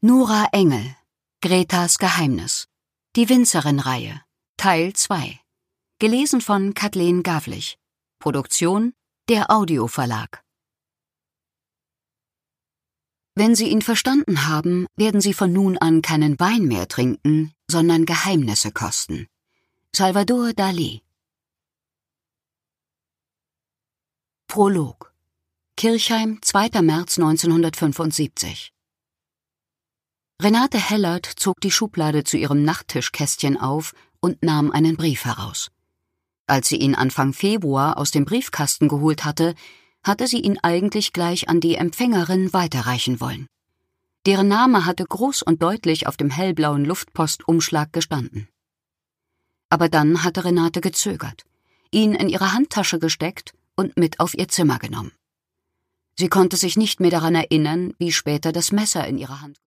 Nora Engel, Gretas Geheimnis. Die Winzerin-Reihe, Teil 2. Gelesen von Kathleen Gavlich. Produktion der Audioverlag. Wenn Sie ihn verstanden haben, werden Sie von nun an keinen Wein mehr trinken, sondern Geheimnisse kosten. Salvador Dalí. Prolog. Kirchheim, 2. März 1975. Renate Hellert zog die Schublade zu ihrem Nachttischkästchen auf und nahm einen Brief heraus. Als sie ihn Anfang Februar aus dem Briefkasten geholt hatte, hatte sie ihn eigentlich gleich an die Empfängerin weiterreichen wollen. Deren Name hatte groß und deutlich auf dem hellblauen Luftpostumschlag gestanden. Aber dann hatte Renate gezögert, ihn in ihre Handtasche gesteckt und mit auf ihr Zimmer genommen. Sie konnte sich nicht mehr daran erinnern, wie später das Messer in ihrer Hand